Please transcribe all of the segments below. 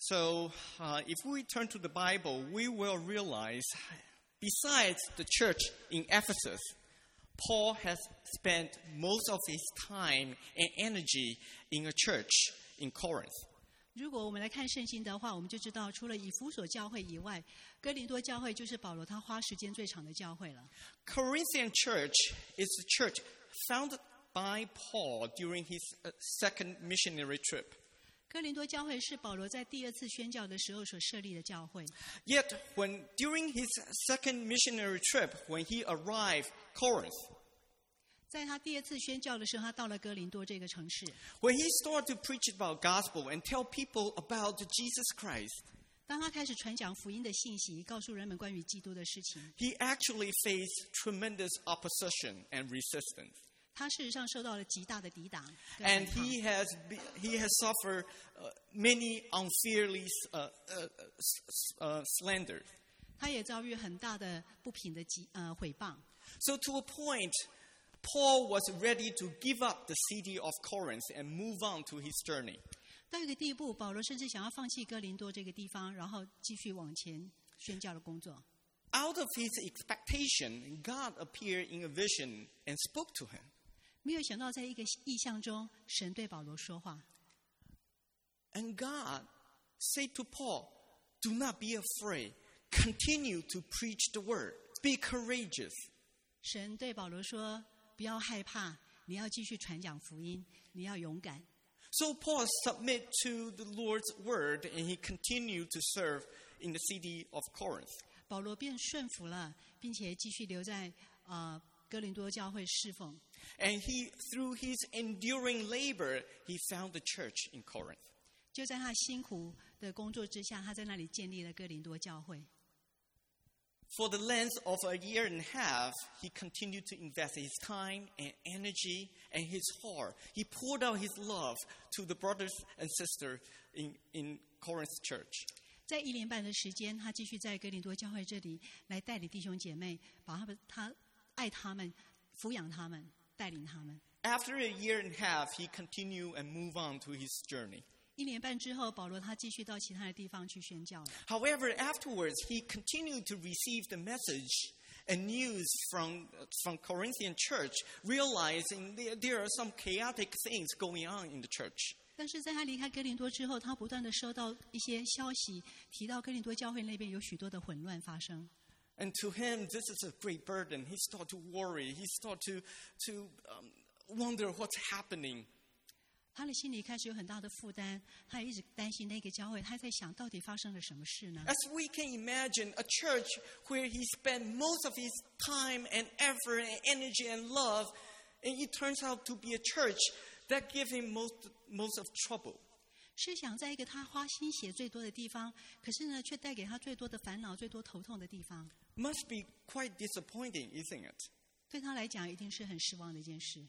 So, if we turn to the Bible, we will realize, besides the church in Ephesus, Paul has spent most of his time and energy in a church in Corinth. 如果我们来看圣经的话，我们就知道，除了以弗所教会以外，哥林多教会就是保罗他花时间最长的教会了。 Corinthian church is a church founded by Paul during his second missionary trip. 哥林多教会是保罗在第二次宣教的时候所设立的教会。 Yet, during his second missionary trip, when he arrived Corinth, 在他第二次宣教的时候，他到了哥林多这个城市。 when he started to preach about gospel and tell people about Jesus Christ, 当他开始传讲福音的信息，告诉人们关于基督的事情， he actually faced tremendous opposition and resistance. 他事实上受到了极大的抵挡跟 And 反抗 he has suffered many unfairly slanders. 他也遭遇很大的不平的毁谤。 So to a point, Paul was ready to give up the city of Corinth and move on to his journey. 到一个地步，保罗甚至想要放弃哥林多这个地方，然后继续往前宣教的工作。 Out of his expectation, God appeared in a vision and spoke to him. 没有想到，在一个意象中，神对保罗说话。 And God said to Paul, "Do not be afraid. Continue to preach the word. Be courageous." 神对保罗说：“不要害怕，你要继续传讲福音，你要勇敢。” So Paul submitted to the Lord's word and he continued to serve in the city of Corinth. 保罗便顺服了，并且继续留在哥林多教会侍奉。 And through his enduring labor, he found the church in Corinth. 就在他辛苦的工作之下，他在那里建立了哥林多教会。 For the length of a year and a half, he continued to invest his time and energy and his heart. He poured out his love to the brothers and sisters in Corinth church. 在1年半的时间，他继续在哥林多教会这里来带领弟兄姐妹，他爱他们，抚养他们，带领他们。 After a year and a half, he continued and moved on to his journey. 1年半之后，保罗他继续到其他的地方去宣教了。 However, afterwards, he continued to receive the message and news from Corinthian church, realizing there are some chaotic things going on in the church. 但是在他离开哥林多之后，他不断的收到一些消息，提到哥林多教会那边有许多的混乱发生。 And to him, this is a great burden. He started to worry. He started to wonder what's happening. 他的心里开始有很大的负担，他也一直担心那个教会，他在想到底发生了什么事呢？ As we can imagine, a church where he spent most of his time and effort and energy and love, and it turns out to be a church that gives him most of trouble. 是想在一个他花心血最多的地方，可是呢，却带给他最多的烦恼、最多头痛的地方。 Must be quite disappointing, isn't it? 对他来讲，一定是很失望的一件事。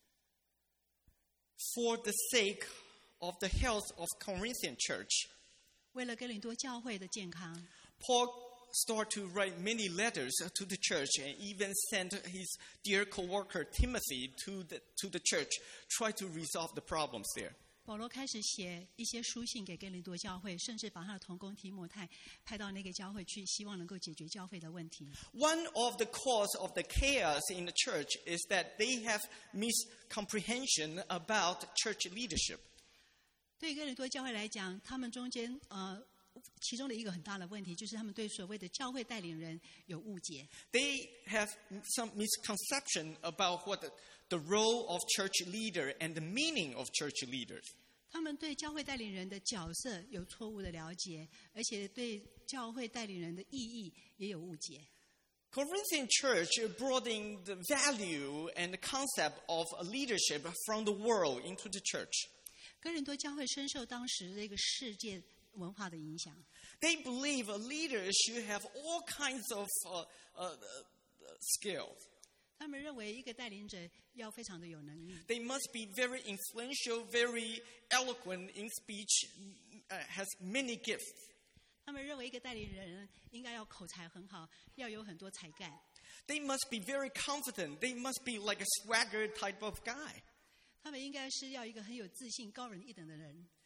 For the sake of the health of Corinthian church, 为了哥林多教会的健康， Paul started to write many letters to the church and even sent his dear co-worker Timothy to the church, try to resolve the problems there. 保罗开始写一些书信给哥林多教会，甚至把他的同工提摩太派到那个教会去，希望能够解决教会的问题。 One of the cause of the chaos in the church is that they have miscomprehension about church leadership. 对哥林多教会来讲，他们中间其中的一个很大的问题，就是他们对所谓的教会带领人有误解。 They have some misconception about what the role of church leader and the meaning of church leaders. 他们对教会带领人的角色有错误的了解，而且对教会带领人的意义也有误解。 Corinthian church brought in the value and the concept of leadership from the world into the church. 哥林多教会深受当时这个世界文化的影响。 They believe a leader should have all kinds of skills. 他们认为一个带领者要非常的有能力， They must be very influential, very eloquent in speech, has many gifts. 他们认为一个带领人应该要口才很好，要有很多才干。 They must be very confident. They must be like a swagger type of guy. 他们应该是要一个很有自信、高人一等的人。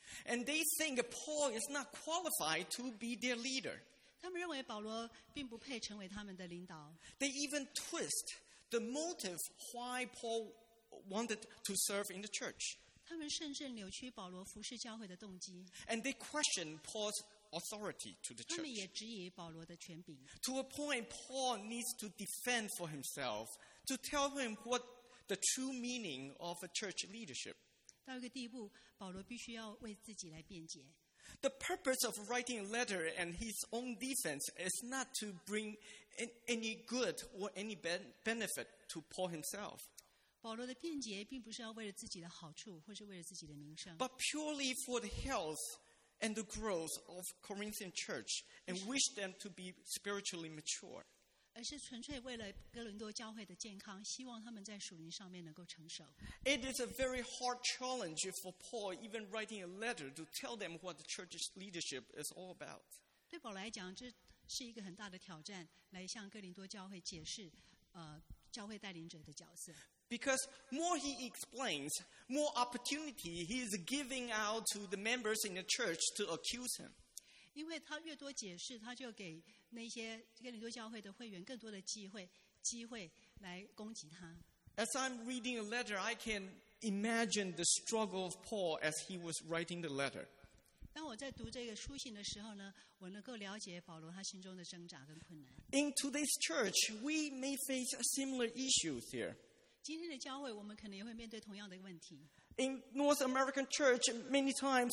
And they think Paul is not qualified to be their leader. 他们认为保罗并不配成为他们的领导， They even twist the motive why Paul wanted to serve in the church. 他们甚至扭曲保罗服侍教会的动机， And they question Paul's authority to the 他们 church. 也质疑保罗的权柄。 To a point, Paul needs to defend for himself, to tell him what the true meaning of a church leadership. 到一个地步，保罗必须要为自己来辩解。 The purpose of writing a letter and his own defense is not to bring any good or any benefit to Paul himself, 保罗的辩解并不是要为了自己的好处，或是为了自己的名声， but purely for the health and the growth of Corinthian church and wish them to be spiritually mature. 而是纯粹为了哥林多教会的健康，希望他们在属灵上面能够成熟。 It is a very hard challenge for Paul even writing a letter to tell them what the church's leadership is all about. 对保罗来讲，这是一个很大的挑战，来向哥林多教会解释，教会带领者的角色。 Because more he explains, more opportunity he is giving out to the members in the church to accuse him. 因为他越多解释，他就给那些哥林多教会的会员更多的机会来攻击他。 As I'm reading a letter, I can imagine the struggle of Paul as he was writing the letter. 当我在读这个书信的时候呢，我能够了解保罗他心中的挣扎跟困难。 In today's church, we may face similar issues here. 今天的教会，我们可能也会面对同样的问题。 In North American church, many times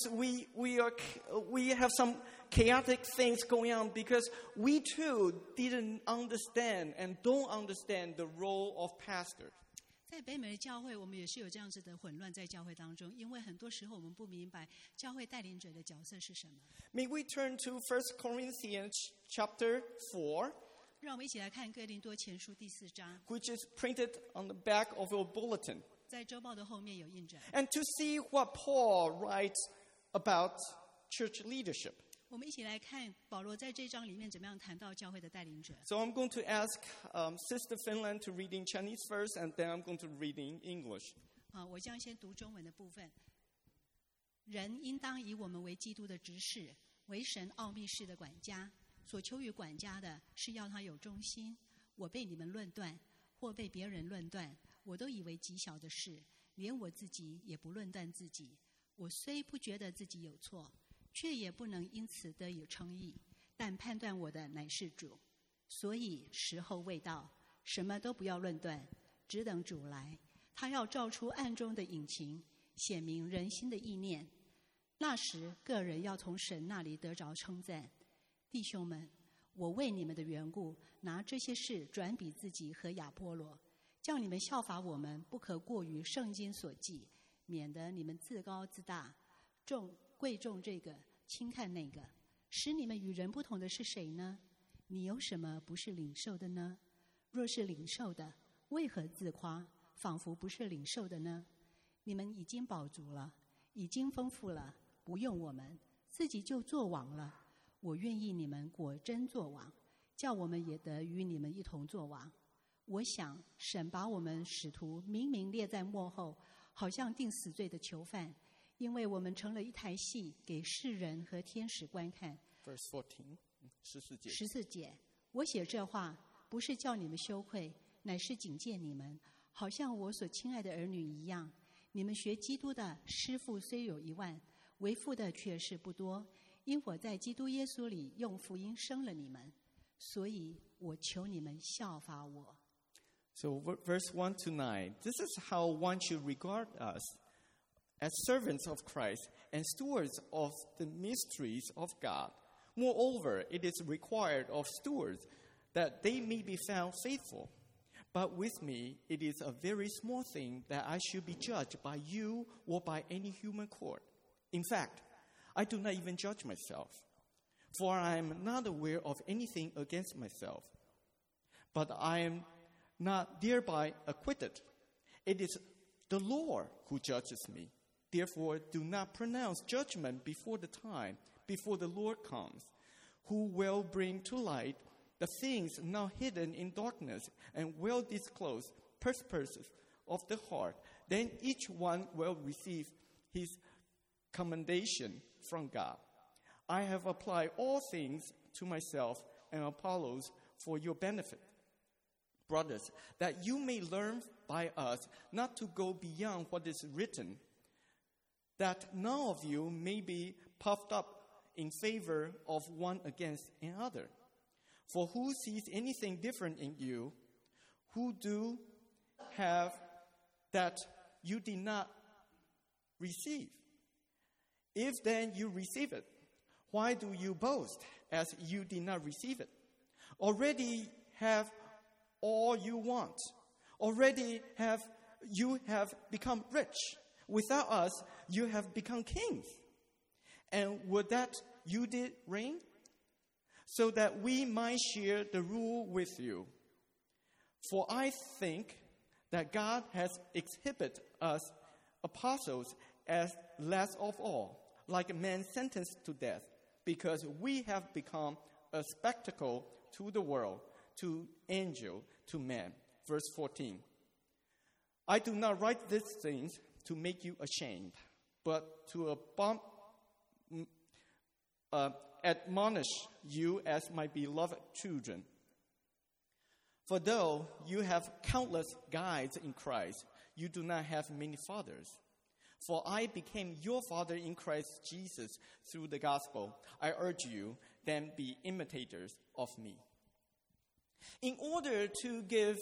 we have some chaotic things going on because we too didn't understand and don't understand the role of pastor. 在北美的教会，我们也是有这样子的混乱在教会当中，因为很多时候我们不明白教会带领者的角色是什么。 May we turn to 1 Corinthians chapter 4, 让我们一起来看哥林多前书第4章， which is printed on the back of your bulletin, 在周报的后面有印着。 and to see what Paul writes about church leadership. 我们一起来看保罗在这章里面怎么样谈到教会的带领者。 So I'm going to ask Sister Finland to read in Chinese first, and then I'm going to read in English. 我将先读中文的部分。人应当以我们为基督的执事，为神奥秘事的管家。所求于管家的是要他有忠心。我被你们论断，或被别人论断，我都以为极小的事，连我自己也不论断自己。我虽不觉得自己有错，却也不能因此得以称义，但判断我的乃是主。所以时候未到，什么都不要论断，只等主来。他要照出暗中的隐情，显明人心的意念。那时个人要从神那里得着称赞。弟兄们，我为你们的缘故，拿这些事转比自己和亚波罗，叫你们效法我们，不可过于圣经所记，免得你们自高自大，贵重这个，轻看那个。使你们与人不同的是谁呢？你有什么不是领受的呢？若是领受的，为何自夸，仿佛不是领受的呢？你们已经饱足了，已经丰富了，不用我们，自己就做王了。我愿意你们果真做王，叫我们也得与你们一同做王。我想神把我们使徒明明列在末后，好像定死罪的囚犯，因为我们成了一台戏，给世人和天使观看。 Verse 14, 14节. 14节，我写这话不是叫你们羞愧，乃是警戒你们，好像我所亲爱的儿女一样。你们学基督的师傅虽有1万，为父的却是不多。因我在基督耶稣里用福音生了你们，所以我求你们效法我。 So verse 1 to 9, this is how one should regard us as servants of Christ and stewards of the mysteries of God. Moreover, it is required of stewards that they may be found faithful. But with me, it is a very small thing that I should be judged by you or by any human court. In fact, I do not even judge myself, for I am not aware of anything against myself. But I am not thereby acquitted. It is the Lord who judges me. Therefore, do not pronounce judgment before the time, before the Lord comes, who will bring to light the things now hidden in darkness and will disclose purposes of the heart. Then each one will receive his commendation from God. I have applied all things to myself and Apollos for your benefit, brothers, that you may learn by us not to go beyond what is written, that none of you may be puffed up in favor of one against another. For who sees anything different in you, who do have that you did not receive? If then you receive it, why do you boast as you did not receive it? Already have all you want. Already you have become rich. Without us, you have become kings. And would that you did reign, so that we might share the rule with you. For I think that God has exhibited us apostles as last of all, like a man sentenced to death, because we have become a spectacle to the world, to angel, to man. Verse 14. I do not write these things to make you ashamed, but to admonish you as my beloved children. For though you have countless guides in Christ, you do not have many fathers. For I became your father in Christ Jesus through the gospel. I urge you, then be imitators of me. In order to give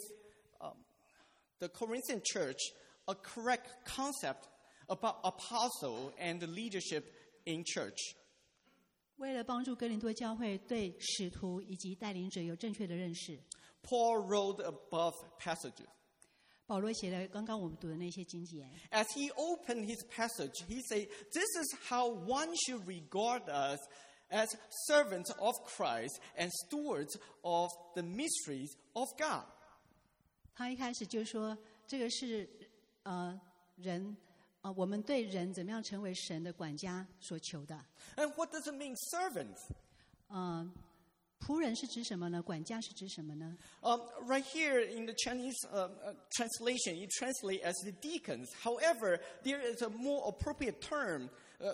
the Corinthian church a correct concept about apostle and the leadership in church, 为了帮助哥林多教会对使徒以及带领者有正确的认识， Paul wrote above passages. 保罗写了刚刚我们读的那些经节。 As he opened his passage, he said, this is how one should regard us as servants of Christ and stewards of the mysteries of God. 他一开始就说，这个是人我们对人怎么样成为神的管家所求的。 And what does it mean, servants? 仆人是指什么呢？管家是指什么呢？ Right here in the Chinese translation, it translates as the deacons. However, there is a more appropriate term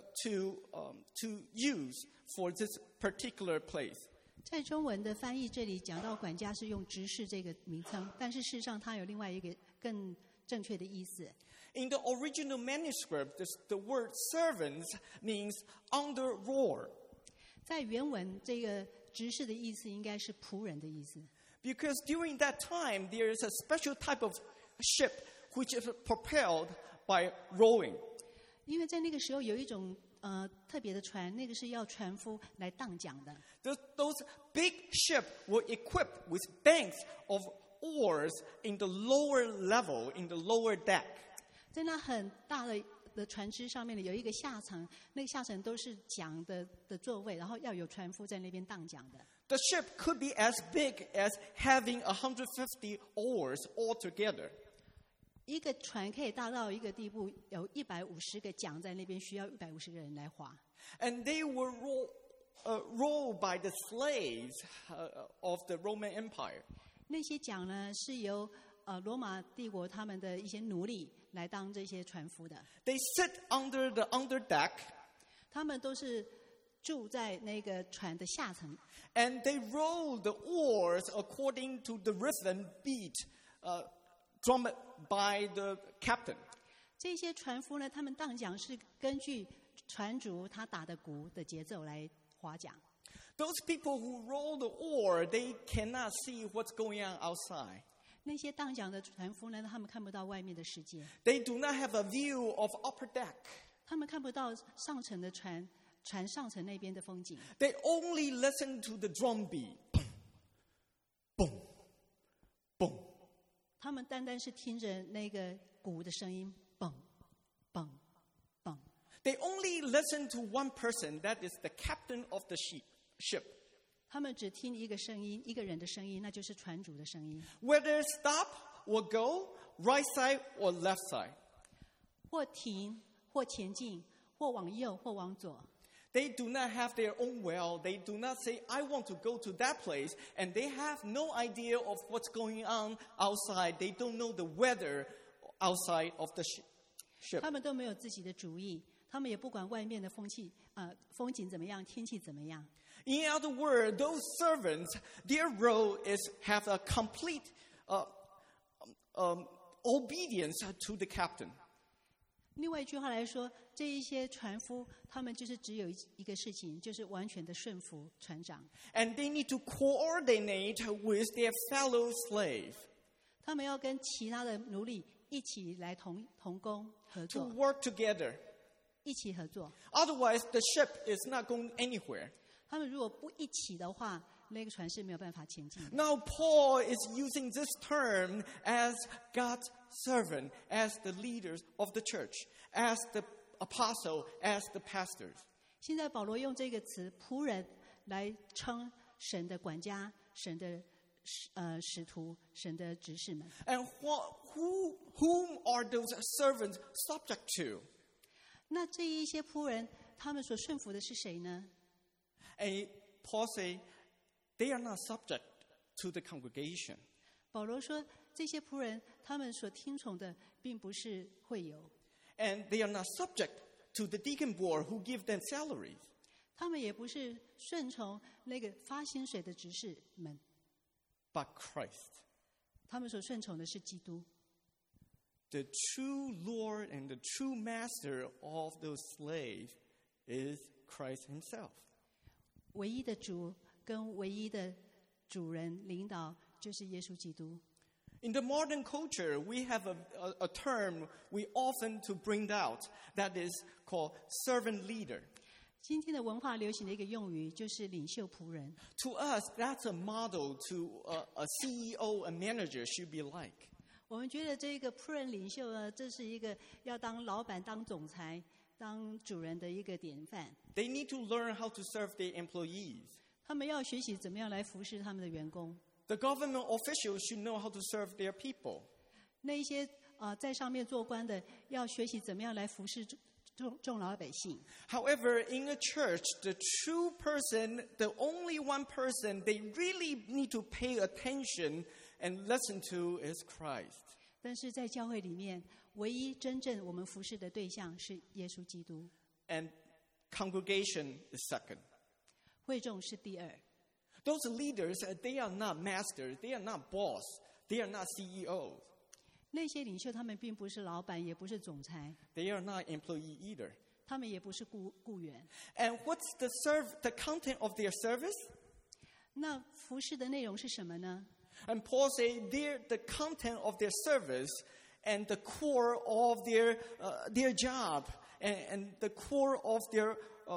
to use for this particular place. 在中文的翻译这里讲到管家是用执事这个名称，但是事实上它有另外一个更正确的意思。 In the original manuscript, the word servants means under rule. 在原文，这个执事的意思应该是仆人的意思。 Because during that time, there is a special type of ship which is propelled by rowing. 因为在那个时候有一种特别的船，那个是要船夫来荡桨的。 Those big ships were equipped with banks of oars in the lower level, in the lower deck. 在那很大的船只上面呢，有一个下层，那个下层都是桨的座位，然后要有船夫在那边荡桨的。 The ship could be as big as having 150 oars altogether. 一个船可以大到一个地步，有150个桨在那边，需要150个人来划。 And they were rowed by the slaves of the Roman Empire. 那些桨呢，是由罗马帝国他们的一些奴隶来当这些船夫的。 They sit under the underdeck. 他们都是住在那个船的下层。 And they roll the oars according to the rhythm beat drummed by the captain. 这些船夫呢，他们荡桨是根据船主他打的鼓的节奏来划桨。 Those people who roll the oar, they cannot see what's going on outside. 那些荡桨的船夫呢，他们看不到外面的世界， They do not have a view of upper deck. 他们看不到上层的船上层那边的风景。 They only listen to the drum beat. Boom, boom, boom. 他们单单是听着那个鼓的声音，嘣，嘣，嘣。 They only listen to one person, that is the captain of the ship. 他们只听一个声音，一个人的声音，那就是船主的声音。 Whether stop or go, right side or left side. 或停，或前进，或往右，或往左。 They do not have their own will. They do not say, I want to go to that place. And they have no idea of what's going on outside. They don't know the weather outside of the ship. 他们都没有自己的主意， 他们也不管外面的风景怎么样，天气怎么样。 In other words, those servants, their role is have a complete obedience to the captain. 另外一句话来说，这一些船夫，他们就是只有一个事情，就是完全的顺服船长。 And they need to coordinate with their fellow slave. 他们要跟其他的奴隶一起来同工合 To 作， work together. 一起合作。 Otherwise, the ship is not going anywhere. 他们如果不一起的话，那个船是没有办法前进的。 Now, Paul is using this term as God's servant, as the leaders of the church, as the apostle, as the pastors. 现在保罗用这个词“仆人”来称神的管家、神的使徒、神的执事们。 And whom are those servants subject to? 那这一些仆人，他们所顺服的是谁呢？ And Paul says they are not subject to the congregation. 保罗说，这些仆人他们所听从的，并不是会友， And they are not subject to the deacon board who give them salaries. 他们也不是顺从那个发薪水的执事们， But Christ, 他们所顺从的是基督。 the true Lord and the true master of those slaves, is Christ himself. 唯一的主跟唯一的主人领导就是耶稣基督。 In the modern culture, we have a term we often to bring out that is called servant leader. 今天的文化流行的一个用语就是领袖仆人。 To us, that's a model to a CEO, a manager should be like. 我们觉得这个仆人领袖呢，这是一个要当老板、当总裁、当主人的一个典范。 They need to learn how to serve their employees. 他们要学习怎么样来服侍他们的员工。 The government officials should know how to serve their people. 那一些在上面做官的，要学习怎么样来服侍众老百姓。 However, in a church, the true person, the only one person they really need to pay attention and listen to is Christ. 但是在教会里面，唯一真正我们服侍的对象是耶稣基督， And congregation is second. 会众是第二。 Those leaders, they are not masters, they are not boss, they are not CEOs. 那些领袖他们并不是老板，也不是总裁， They are not employee either. 他们也不是雇员。 And what's the content of their service? 那服侍的内容是什么呢？ And Paul says the content of their service and the core of their job and the core of their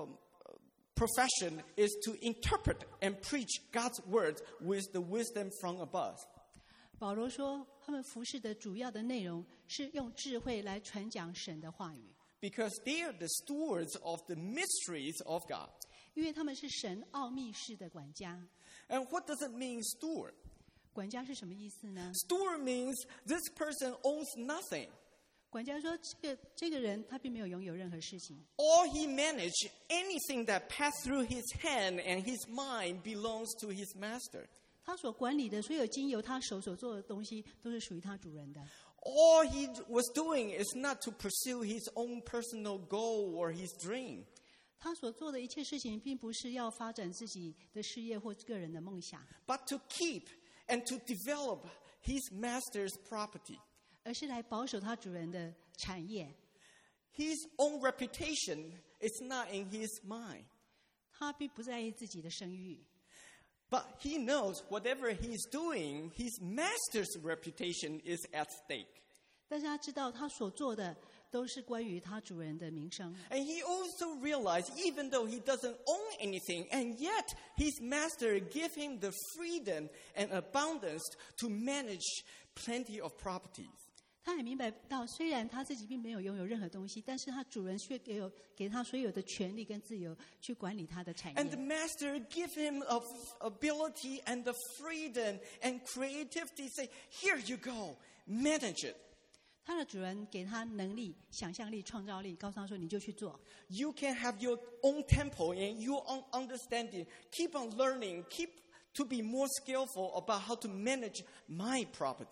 profession is to interpret and preach God's word with the wisdom from above. 保罗说，他们服侍的主要的内容是用智慧来传讲神的话语， Because they are the stewards of the mysteries of God. 因为他们是神奥秘式的管家。 And what does it mean, steward? 管家是什么意思呢？ Steward means this person owns nothing. 管家说，这个人他并没有拥有任何事情， All he managed, anything that passed through his hand and his mind belongs to his master. 他所管理的所有经由他手所做的东西，都是属于他主人的。 All he was doing is not to pursue his own personal goal or his dream. 他所做的一切事情，并不是要发展自己的事业或个人的梦想， But to keep and to develop his master's property. 而是来保守他主人的产业。 His own reputation is not in his mind. 他并不在意自己的声誉， But he knows whatever he's doing, his master's reputation is at stake. 但是他知道他所做的都是关于他主人的名声。 And he also realized, even though he doesn't own anything, and yet his master gave him the freedom and abundance to manage plenty of properties. 他也明白到，虽然他自己并没有拥有任何东西，但是他主人却给他所有的权利跟自由去管理他的产 And the 业。 master gave him of ability and the freedom and creativity. Say, here you go, manage it. 他的主人给他能力、想象力、创造力，告诉他说：“你就去做。 You can have your own tempo and your own understanding. Keep on learning. Keep to be more skillful about how to manage my property.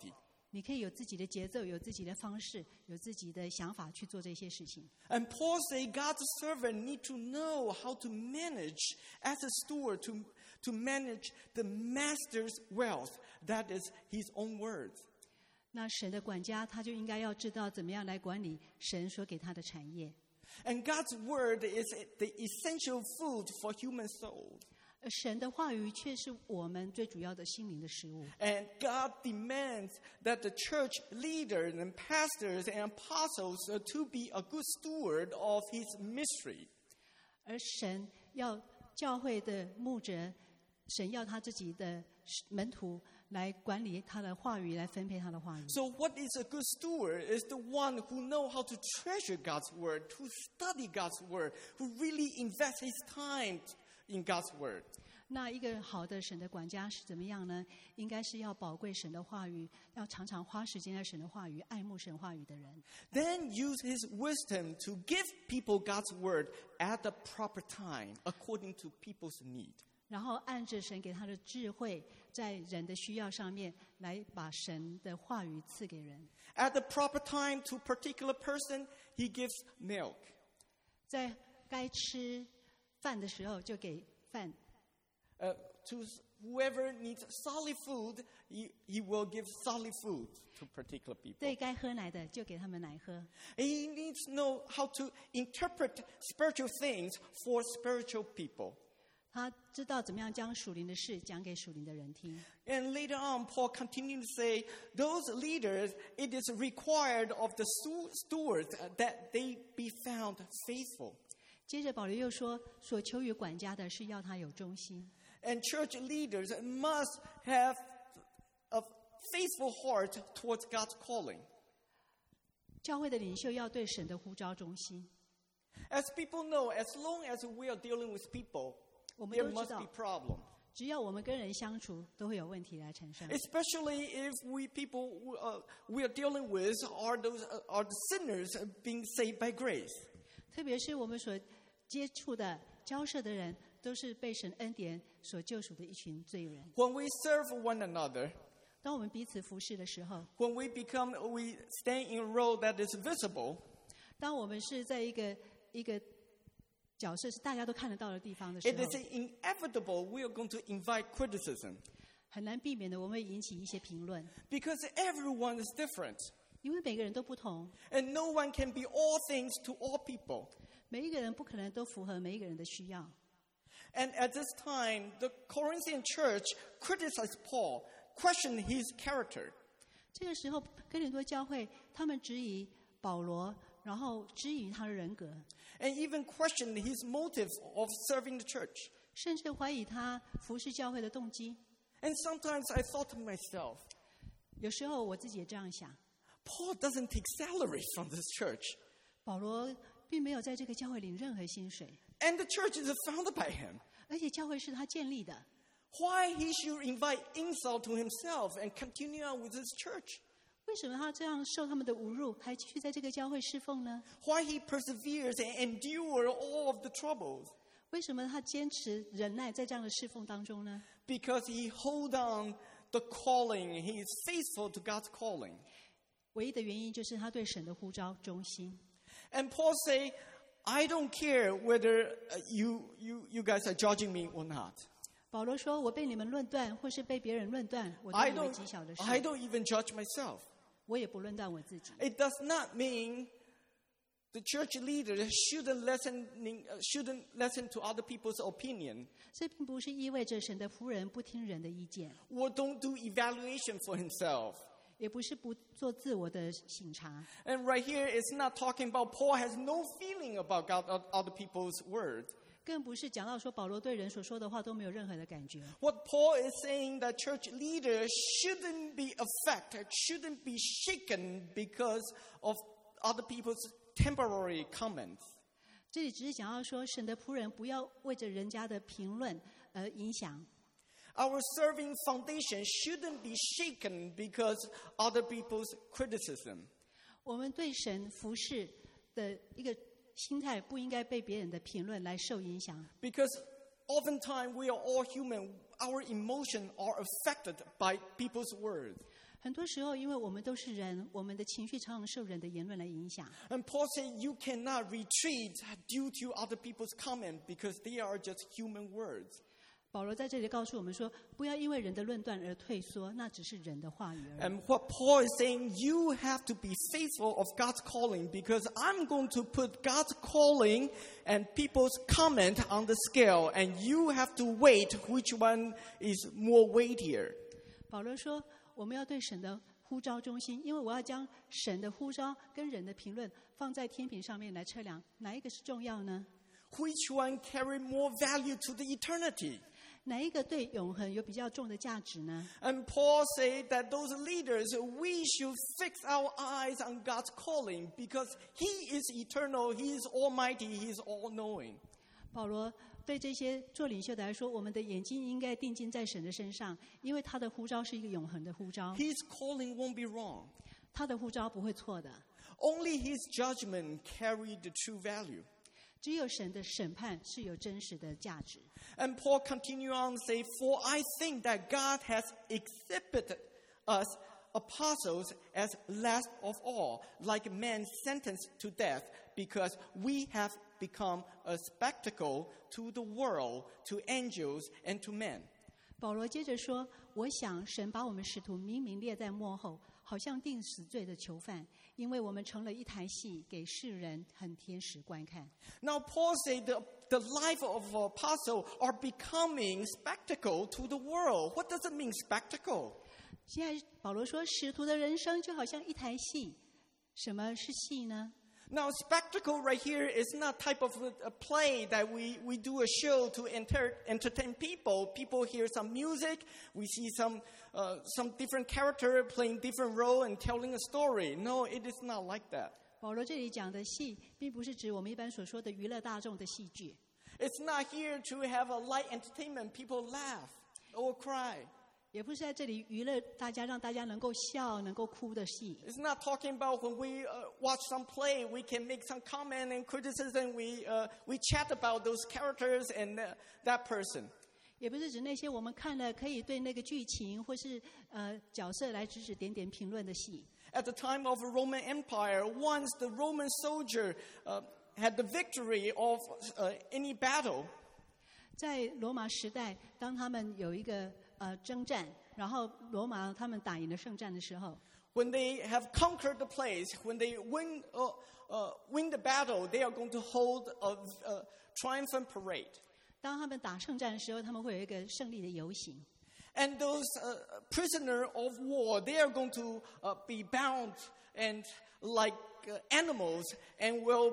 你可以有自己的节奏，有自己的方式，有自己的想法去做这些事情。 And Paul say God's servant need to know how to manage as a steward to manage the master's wealth, that is his own words. 那神的管家他就应该要知道怎么样来管理神所给他的产业。 And God's word is the essential food for human soul. 而神的话语却是我们最主要的心灵的食物。 And God demands that the church leaders and pastors and apostles to be a good steward of his mystery. 而神要教会的牧者，神要他自己的门徒来管理他的话语，来分配他的话语。 So what is a good steward is the one who knows how to treasure God's word, to study God's word, who really invests his time in God's word. 那一个好的神的管家是怎么样呢？应该是要宝贵神的话语，要常常花时间在神的话语、爱慕神话语的人。 Then use his wisdom to give people God's word at the proper time, according to people's need. 然后按着神给他的智慧，在人的需要上面来把神的话语赐给人。 At the proper time to a particular person, he gives milk. 在该吃饭的时候就给饭， To whoever needs solid food, he will give solid food to particular people. 对该喝奶的就给他们奶喝。 And he needs to know how to interpret spiritual things for spiritual people. 他知道怎么样将属灵的事讲给属灵的人听。 And later on, Paul continued to say, those leaders, it is required of the stewards that they be found faithful. 接着保罗又说，所求于管家的是要他有忠心。 And church leaders must have a faithful heart towards God's calling. 教会的领袖要对神的呼召忠心。 As people know, as long as we are dealing with people, 我们 there 都知 must 道 be problems. 只要我们跟人相处，都会有问题来产生。 Especially if we are dealing with are the sinners being saved by grace. 特别是我们所接触的、交涉的人，都是被神恩典所救赎的一群罪人。 When we serve one another, 当我们彼此服侍的时候， when we stand in a role that is visible, 当我们是在一个角色是大家都看得到的地方的时 it 候 is，inevitable we are going to invite criticism 很难避免的，我们会引起一些评论， because everyone is different. 因为每个人都不同， And no one can be all things to all people. 每一个人不可能都符合每一个人的需要。 And at this time, the Corinthian church criticized Paul, questioned his character. 这个时候，哥林多教会他们质疑保罗，然后质疑他的人格， And even questioned his motive of serving the church. 甚至怀疑他服侍教会的动机。 And sometimes I thought to myself, 有时候我自己也这样想， Paul doesn't take salary from this church. 保罗并没有在这个教会领任何薪水， And the church is founded by him. 而且教会是他建立的， Why he should invite insult to himself and continue on with his church? 为什么他这样受他们的侮辱，还继续在这个教会侍奉呢？ Why he perseveres and endure all of the troubles? 为什么他坚持忍耐在这样的侍奉当中呢？ Because he hold on the calling. He is faithful to God's calling. 唯一的原因就是他对神的呼召忠心。 And Paul say, I don't care whether you guys are judging me or not. 保罗说：“我被你们论断，或是被别人论断，我都 I 以为 don't 极小的事， I don't even judge myself. 我也不论断我自己。 It does not mean the church leaders shouldn't listen to other people's opinion 这并不是意味着神的仆人不听人的意见， or don't do evaluation for himself. 也不是不做自我的省察。 And right here, it's not talking about Paul has no feeling about other people's words. 更不是讲到说保罗对人所说的话都没有任何的感觉。 What Paul is saying that church leaders shouldn't be affected, shouldn't be shaken because of other people's temporary comments. 这里只是讲到说，神的仆人不要为着人家的评论而影响。 Our serving foundation shouldn't be shaken because other people's criticism. 我们对神服侍的一个心态不应该被别人的评论来受影响， Because oftentimes we are all human. Our emotions are affected by people's words. 很多时候，因为我们都是人，我们的情绪常常受人的言论来影响。 And Paul said you cannot retreat due to other people's comment because they are just human words. 保罗在这里告诉我们说，不要因为人的论断而退缩，那只是人的话语而已。 And what Paul is saying, you have to be faithful of God's calling because I'm going to put God's calling and people's comment on the scale, and you have to wait which one is more weightier. 保罗说，我们要对神的呼召忠心，因为我要将神的呼召跟人的评论放在天平上面来测量，哪一个是重要呢？ Which one carry more value to the eternity? 哪一个对永恒有比较重的价值呢？ And Paul said that those leaders, we should fix our eyes on God's calling because He is eternal, He is almighty, He is all-knowing. 保罗对这些做领袖的来说，我们的眼睛应该定睛在神的身上，因为他的呼召是一个永恒的呼召， His calling won't be wrong. 他的呼召不会错的。 Only His judgment carry the true value. 只有神的审判是有真实的价值。 And Paul continued on to say, for I think that God has exhibited us apostles as last of all, like men sentenced to death, because we have become a spectacle to the world, to angels, and to men. 保罗接着说，我想神把我们使徒明明列在幕后，好像定死罪的囚犯，因为我们成了一台戏，给世人和天使观看。 Now Paul said the life of an apostle are becoming spectacle to the world. What does it mean, spectacle? 现在保罗说，使徒的人生就好像一台戏。什么是戏呢？ Now, spectacle right here is not type of a play that we do a show to entertain people. People hear some music. We see some different character playing different role and telling a story. No, it is not like that. 保罗这里讲的戏，并不是指我们一般所说的娱乐大众的戏剧。 It's not here to have a light entertainment. People laugh or cry. 也不是在这里娱乐大家，让大家能够笑、能够哭的戏。 It's not talking about when we watch some play, we can make some comment and criticism. We chat about those characters and that person. 也不是指那些我们看了可以对那个剧情或是角色来指指点点评论的戏。 At the time of the Roman Empire, once the Roman soldier had the victory of any battle, 在罗马时代，当他们有一个征战，然后罗马他们打赢了胜战的时候， when they have conquered the place, when they win the battle, they are going to hold a triumphant parade. 当他们打胜战的时候，他们会有一个胜利的游行。 And those prisoners of war, they are going to be bound and like animals and will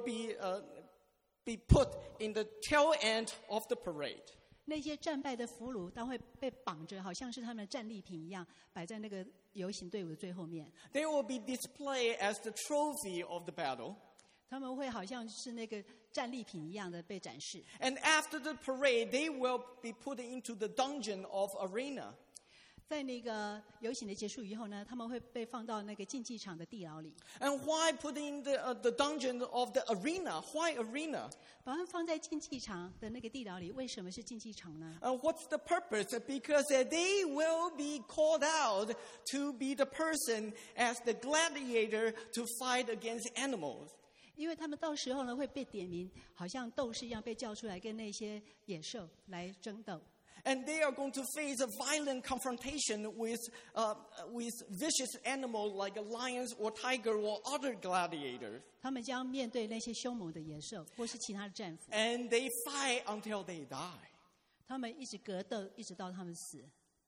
be put in the tail end of the parade. 那些战败的俘虏，当会被绑着，好像是他们的战利品一样，摆在那个游行队伍的最后面。 They will be displayed as the trophy of the battle. 他们会好像是那个战利品一样的被展示。 And after the parade, they will be put into the dungeon of arena. 在那个游行的结束以后呢，他们会被放到那个竞技场的地牢里。 And why put in the dungeon of the arena? Why arena? 把他们放在竞技场的那个地牢里，为什么是竞技场呢？ What's the purpose? Because they will be called out to be the person as the gladiator to fight against animals. 因为他们到时候呢会被点名，好像斗士一样被叫出来跟那些野兽来争斗。 And they are going to face a violent confrontation with vicious animals like lions or tiger or other gladiators. 他们将面对那些凶猛的野兽或是其他的战俘， And they fight until they die. 他们一直格斗，一直到他们死。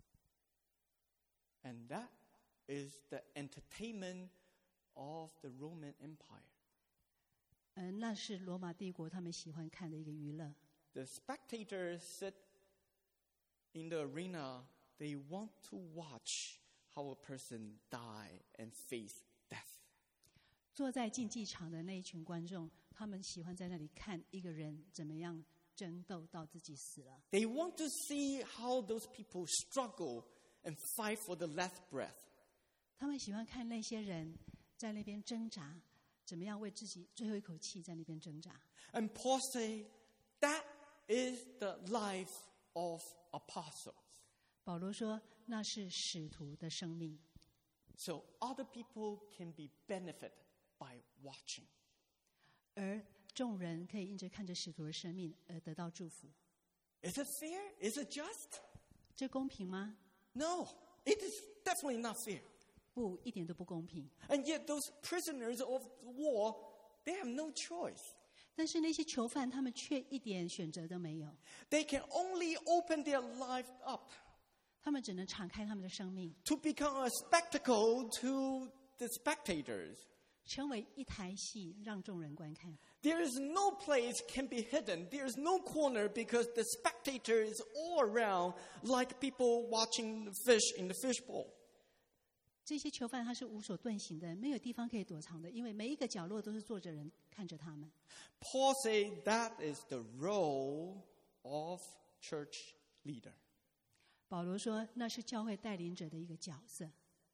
And that is the entertainment of the Roman Empire. 那是罗马帝国他们喜欢看的一个娱乐。 The spectators sit in the arena, they want to watch how a person die and face death. 坐在竞技场的那一群观众，他们喜欢在那里看一个人怎么样争斗到自己死了。 They want to see how those people struggle and fight for the last breath. 他们喜欢看那些人在那边挣扎，怎么样为自己最后一口气在那边挣扎。 And Paul says, that is the life of apostles. 保罗说，那是使徒的生命。 so other people can be benefited by watching. 而众人可以因着看着使徒的生命而得到祝福。 Is it fair? Is it just? 这公平吗？ No, it is definitely not fair. 不，一点都不公平。 And yet those prisoners of war, they have no choice. 但是那些囚犯，他们却一点选择都没有， They can only open their life up 他们只能敞开他们的生命， to become a spectacle to the spectators. 成为一台戏，让众人观看。 There is no place can be hidden. There is no corner because the spectator is all around like people watching the fish in the fishbowl. 这些囚犯他是无所遁形的，没有地方可以躲藏的，因为每一个角落都是坐着人看着他们。 Paul says that is the role of church leader. 保罗说，那是教会带领者的一个角色。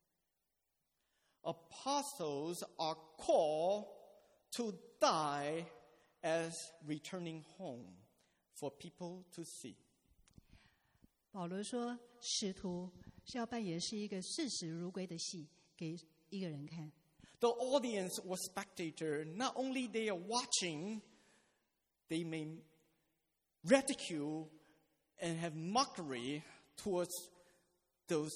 Apostles are called to die as returning home for people to see. 保罗说，使徒是要扮演是一个视死如归的戏，给一个人看。 The audience or spectator, not only they are watching, they may ridicule and have mockery towards those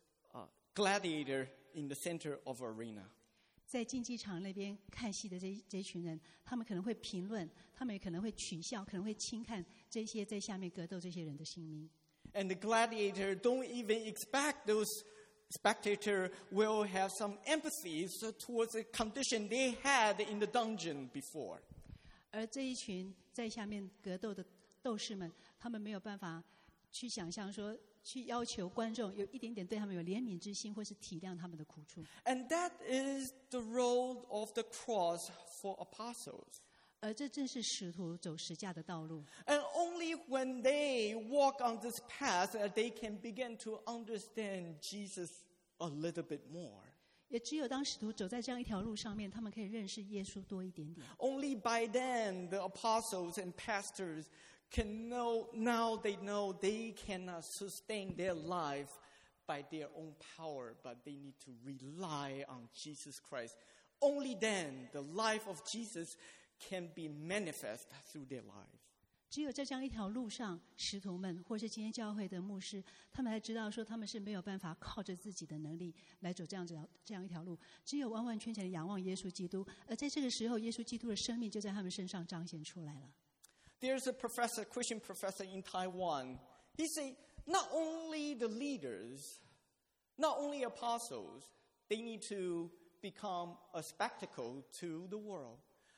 gladiator in the center of arena. 在竞技场那边看戏的这群人，他们可能会评论，他们也可能会取笑，可能会轻看这些在下面格斗这些人的性命。 And the gladiator don't even expect those spectator will have some empathy towards the condition they had in the dungeon before. 而这一群在下面格斗的斗士们，他们没有办法去想象说，去要求观众有一点点对他们有怜悯之心，或是体谅他们的苦处。 And that is the road of the cross for apostles. 而这正是使徒走十架的道路。 And only when they walk on this path they can begin to understand Jesus a little bit more. 也只有当使徒走在这样一条路上面，他们可以认识耶稣多一点点。 Only by then the apostles and pastors can know, now they know they cannot sustain their life by their own power, but they need to rely on Jesus Christ. Only then the life of Jesus can be manifest through their lives. 只有在这样一条路上，使徒们或是今天教会的牧师，他们才知道说他们是没有办法靠着自己的能力来走这样一条路，只有完完全全的仰望耶稣基督。而在这个时候，耶稣基督的生命就在他们身上彰显出来了。 There's a professor, Christian professor in Taiwan. He said, not only the leaders, not only apostles, they need to become a spectacle to the world.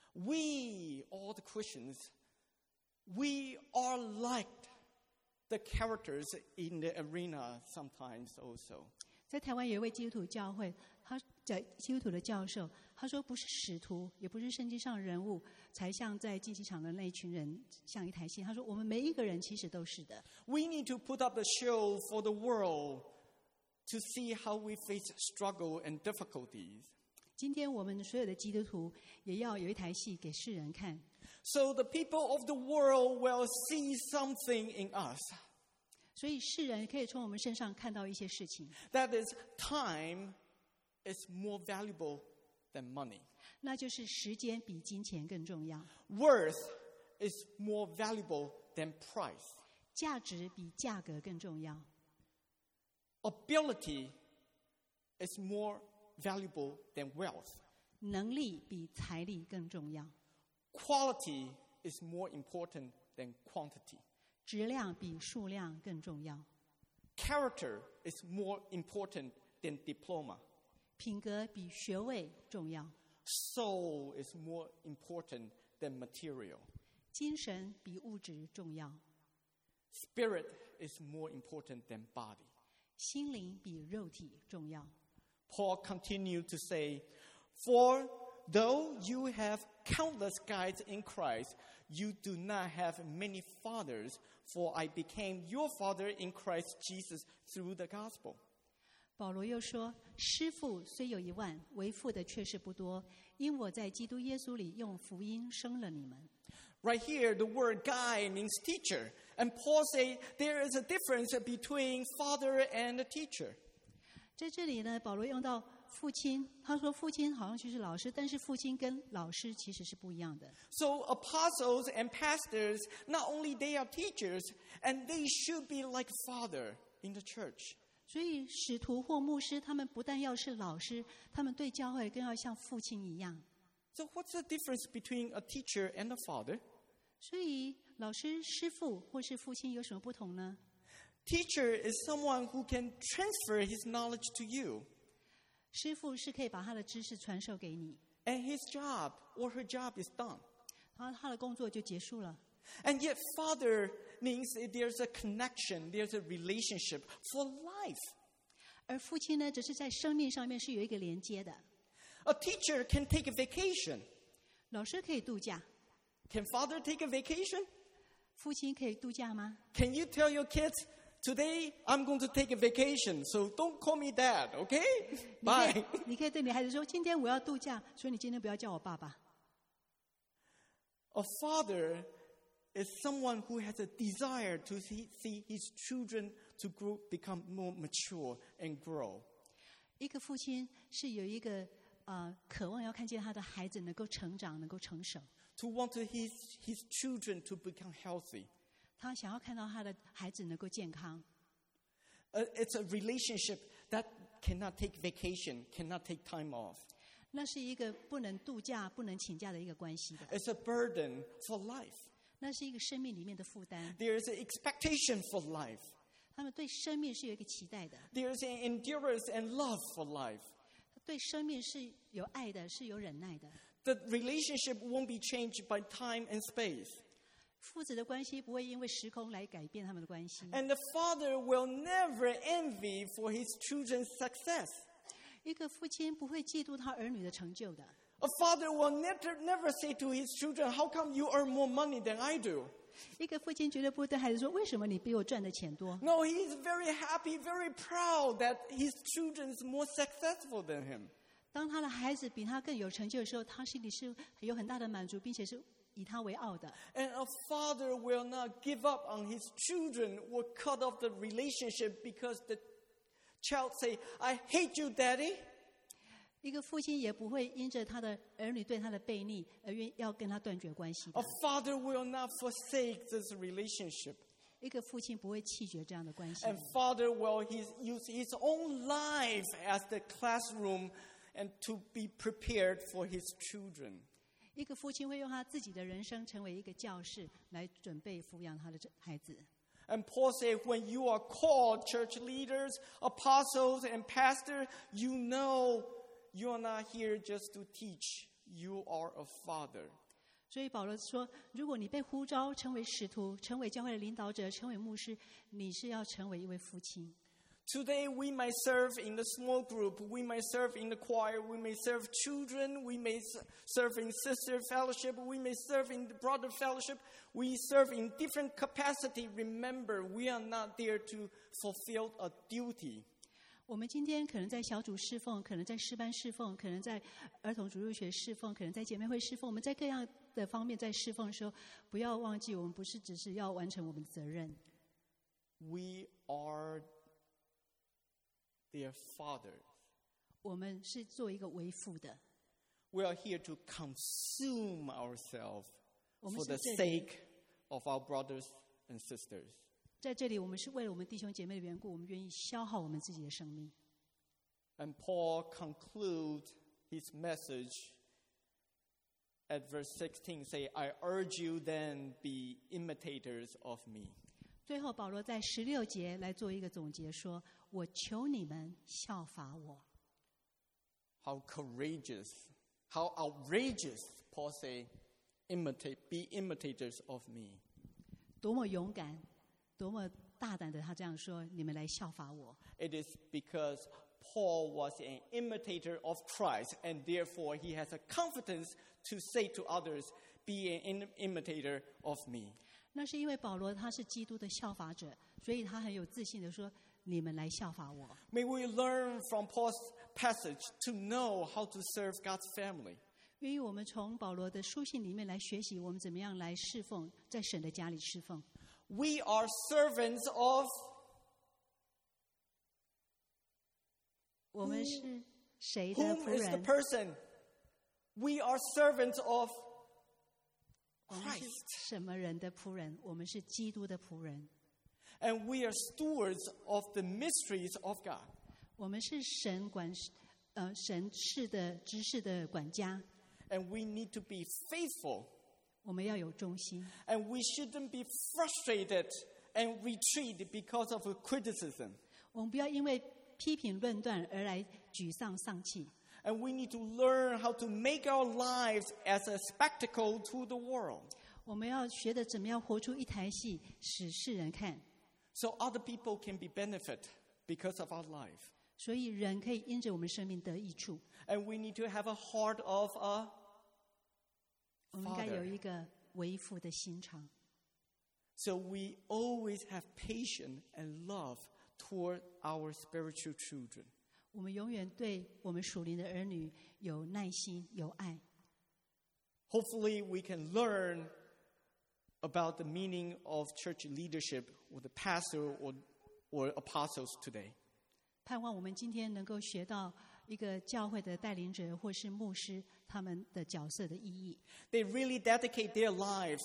We, all the Christians, we are like the characters in the arena sometimes also. 在台湾有一位基督徒教会，他在基督徒的教授，他说不是使徒，也不是圣经上人物，才像在竞技场的那一群人像一台戏。他说我们每一个人其实都是的。 We need to put up a show for the world to see how we face struggle and difficulties. 今天我们所有的基督徒也要有一台戏给世人看， So the people of the world will see something in us. 所以世人可以从我们身上看到一些事情。 That is, time is more valuable than money. 那就是时间比金钱更重要， Worth is more valuable than price. 价值比价格更重要， Ability is more valuable than wealth. 能力比财力更重要， Quality is more important than quantity. 质量比数量更重要， Character is more important than diploma. 品格比学位重要， Soul is more important than material. 精神比物质重要， Spirit is more important than body. 心灵比肉体重要。 Paul continued to say, For though you have countless guides in Christ, you do not have many fathers, for I became your father in Christ Jesus through the gospel. 保罗又说：“师父虽有10000，为父的却是不多，因我在基督耶稣里用福音生了你们。” Right here, the word guide means teacher. And Paul says there is a difference between father and a teacher. 在这里呢，保罗用到父亲，他说父亲好像就是老师，但是父亲跟老师其实是不一样的。 So apostles and pastors, not only they are teachers, and they should be like father in the church. 所以使徒或牧师，他们不但要是老师，他们对教会更要像父亲一样。 So what's the difference between a teacher and a father? 所以老师、师父或是父亲有什么不同呢？ Teacher is someone who can transfer his knowledge to you. 师父是可以把他的知识传授给你， And his job or her job is done. 然后他的工作就结束了。 And yet father means there's a connection, there's a relationship for life. 而父亲呢，只是在生命上面是有一个连接的。 A teacher can take a vacation. 老师可以度假， Can father take a vacation? 父亲可以度假吗？ Can you tell your kids, today I'm going to take a vacation, so don't call me dad, okay? 你可以 Bye. 你可以对你孩子说，今天我要度假，所以你今天不要叫我爸爸。 A father is someone who has a desire to see his children to grow, become more mature and grow. 一个父亲是有一个渴望要看见他的孩子能够成长，能够成熟。 To want his children to become healthy. 他想要看到他的孩子能够健康。 It's a relationship that cannot take vacation, cannot take time off. 那是一个不能度假、不能请假的一个关系的。 It's a burden for life. 那是一个生命里面的负担。 There is an expectation for life. 他们对生命是有一个期待的， There is an endurance and love for life. 对生命是有爱的，是有忍耐的。 The relationship won't be changed by time and space. 父子的关系不会因为时空来改变他们的关系。 And the father will never envy for his children's success. 一个父亲不会嫉妒他儿女的成就的。 A father will never say to his children, how come you earn more money than I do? 一个父亲绝对不会对孩子说：“为什么你比我赚的钱多 No, he is very happy, very proud that his children is more successful than him.？” 当他的孩子比他更有成就的时候，他心里是有很大的满足，并且是以他为傲的。 And a father will not give up on his children or cut off the relationship because the child say, I hate you, daddy. 一个父亲也不会因着他的儿女对他的悖逆而要跟他断绝关系的 A。father will not forsake this relationship. 一个父亲不会弃绝这样的关系 And father will use his own life as the classroom and to be prepared for his children. 一个父亲会用他自己的人生成为一个教室，来准备抚养他的孩子。 And Paul said, when you are called church leaders, apostles, and pastors, you know you are not here just to teach. You are a father. 所以保罗说，如果你被呼召成为使徒，成为教会的领导者，成为牧师，你是要成为一位父亲。 Today we might serve in the small group, we might serve in the choir, we may serve children, we may serve in sister fellowship, we may serve in the brother fellowship, we serve in different capacity. Remember, we are not there to fulfill a duty. 我们今天可能在小组侍奉，可能在诗班侍奉，可能在儿童主日学侍奉，可能在姐妹会侍奉。我们在各样的方面在侍奉的时候，不要忘记，我们不是只是要完成我们的责任。 We are their fathers. 我们是做一个为父的， We are here to consume ourselves 我们 for 是 the 这里 sake of our brothers and sisters. 在这里，我们是为了我们弟兄姐妹的缘故，我们愿意消耗我们自己的生命。 And Paul concludes his message at verse 16, say, I urge you then be imitators of me. 最后，保罗在16节来做一个总结，说：“我求你们效法我。” How courageous, how outrageous, Paul say, be imitators of me. 多么勇敢，多么大胆的，他这样说：“你们来效法我。” It is because Paul was an imitator of Christ, and therefore he has a confidence to say to others, be an imitator of me. 那是因为保罗他是基督的效法者，所以他很有自信的说：“你们来效法我。” May we learn from Paul's passage to know how to serve God's family. 愿意我们从保罗的书信里面来学习，我们怎么样来侍奉，在神的家里侍奉。 We are servants of 我们是谁的 Whom 仆 is the 人？ person? We are servants of 我们是 Christ. 什么人的仆人？我们是基督的仆人。 And we are stewards of the mysteries of God. 我们是神事的知识的管家。 And we need to be faithful. 我们要有忠心， And we shouldn't be frustrated and retreat because of a criticism. 我们不要因为批评论断而来沮丧丧气。 And we need to learn how to make our lives as a spectacle to the world. 我们要学的怎么样活出一台戏，使世人看， So other people can be benefit because of our life. 所以人可以因着我们生命得益处。 And we need to have a heart of a 我们应该有 father. 一个为父的心肠。 So we always have patience and love toward our spiritual children. 我们永远对我们属灵的儿女有耐心、有爱。 Hopefully we can learn about the meaning of church leadership with the pastor or apostles today. 盼望我们今天能够学到一个教会的带领者或是牧师他们的角色的意义。 They really dedicate their lives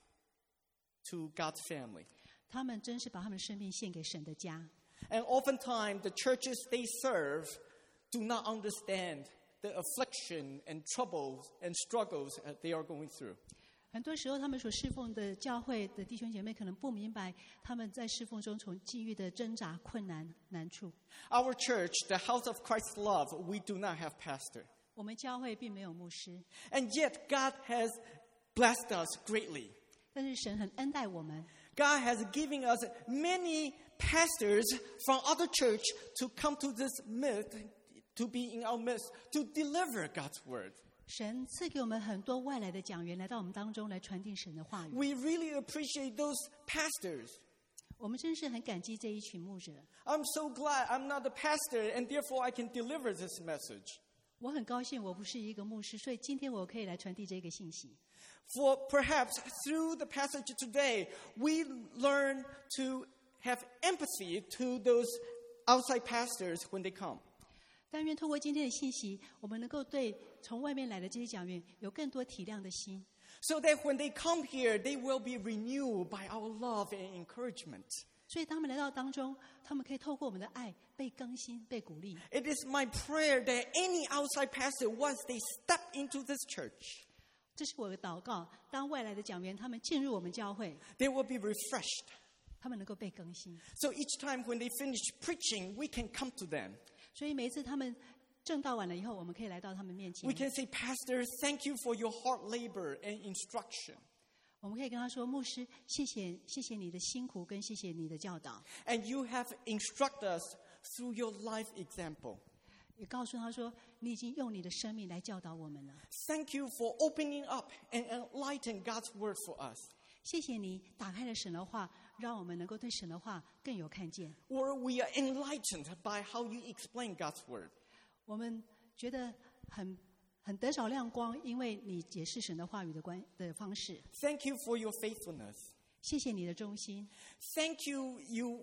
to God's family. 他们真是把他们生命献给神的家。 And oftentimes the churches they serve do not understand the affliction and troubles and struggles that they are going through. 很多时候，他们所侍奉的教会的弟兄姐妹可能不明白他们在侍奉中从际遇的挣扎、困难、难处。 Our church, the House of Christ's Love, we do not have pastor. 我们教会并没有牧师， And yet God has blessed us greatly. 但是神很恩待我们。 God has given us many pastors from other church to come to this midst, to be in our midst, to deliver God's word. 神赐给我们很多外来的讲员来到我们当中来传递神的话语。 We really appreciate those pastors. 我们真是很感激这一群牧者。 I'm so glad I'm not a pastor and therefore I can deliver this message. 我很高兴我不是一个牧师，所以今天我可以来传递这个信息。 For perhaps through the passage today, we learn to have empathy to those outside pastors when they come. 但愿透过今天的信息，我们能够对从外面来的这些讲员有更多体谅的心， So that when they come here, they will be renewed by our love and encouragement. 所以当他们来到当中，他们可以透过我们的爱被更新、被鼓励。 It is my prayer that any outside pastor, once they step into this church, 这是我的祷告。当外来的讲员他们进入我们教会， they will be refreshed. 他们能够被更新。 So each time when they finish preaching, we can come to them. 所以每一次他们正道完了以后，我们可以来到他们面前 We，can say, Pastor, thank you for your hard labor and instruction. 我们可以跟他说：“牧师，谢谢你的辛苦，跟谢谢你的教导。” And you have instructed us through your life example. 也告诉他说：“你已经用你的生命来教导我们了。 Thank you for opening up and enlightening God's word for us. 谢谢你打开了神的话，让我们能够对神的话更有看见。 Or we are enlightened by how you explain God's word. 我们觉得很得着亮光，因为你解释神的话语的方式。 Thank you for your faithfulness. 谢谢你的忠心， Thank you,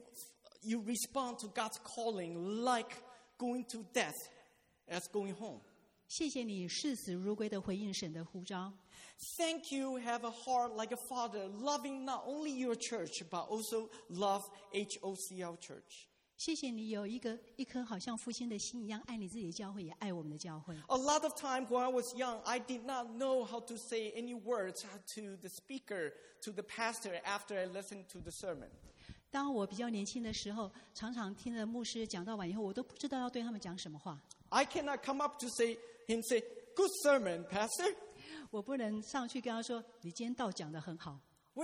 you respond to God's calling like going to death as going home. 谢谢你视死如归的回应神的呼召。 Thank you, have a heart like a father, loving not only your church, but also love HOCL Church. 谢谢你有一颗好像父亲的心一样爱你自己的教会，也爱我们的教会。 A lot of time when I was young, I did not know how to say any words to the speaker, to the pastor after I listened to the sermon. 当我比较年轻的时候，常常听了牧师讲到完以后，我都不知道要对他们讲什么话。 I cannot come up to say, good sermon, pastor. 我不能上去跟他说：“你今天道讲得很好。” Who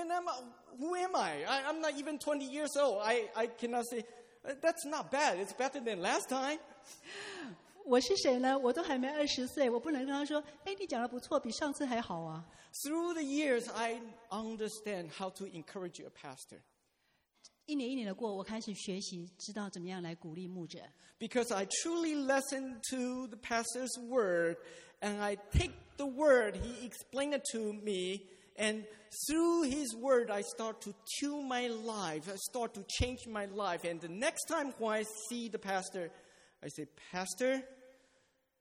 am I? I'm not even 20 years old. I cannot say, that's not bad. It's better than last time. 我是谁呢？我都还没20岁，我不能跟他说：“哎，你讲得不错，比上次还好啊。” Through the years, I understand how to encourage a pastor. 一年一年的过，我开始学习，知道怎么样来鼓励牧者。 Because I truly listen to the pastor's word, and I take the word, he explained it to me, and through his word, I start to tune my life. I start to change my life. And the next time when I see the pastor, I say, Pastor,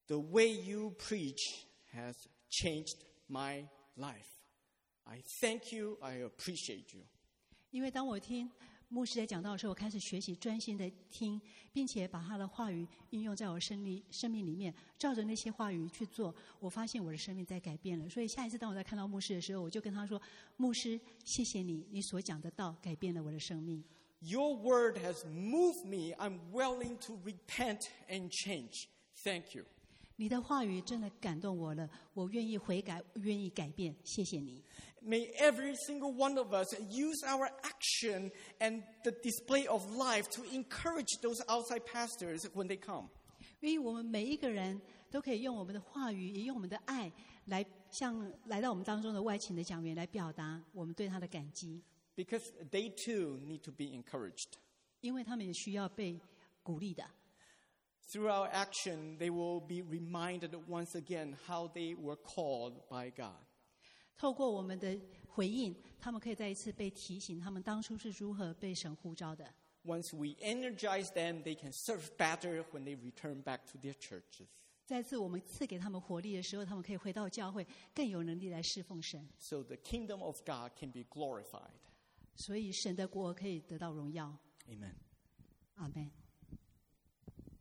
The way you preach has changed my life. I thank you. I appreciate you. 因为当我听牧师在讲道的时候，我开始学习专心的听，并且把他的话语应用在我生命里面，照着那些话语去做，我发现我的生命在改变了。所以下一次当我在看到牧师的时候，我就跟他说：牧师，谢谢你，你所讲的道改变了我的生命。 Your word has moved me. I'm willing to repent and change. Thank you. 你的话语真的感动我了，我愿意悔改，愿意改变，谢谢你。 May every single one of us use our action and the display of life to encourage those outside pastors when they come. 因为我们每一个人都可以用我们的话语，也用我们的爱来向来到我们当中的外勤的讲员来表达我们对他的感激。 Because they too need to be encouraged. 因为他们也需要被鼓励的。 Through our action, they will be reminded once again how they were called by God. 透过我们的回应，他们可以再一次被提醒，他们当初是如何被神呼召的。 Once we energize them, they can serve better when they return back to their churches. 再次我们赐给他们活力的时候，他们可以回到教会，更有能力来侍奉神。 So the kingdom of God can be glorified. 所以神的国可以得到荣耀。 Amen. 阿们。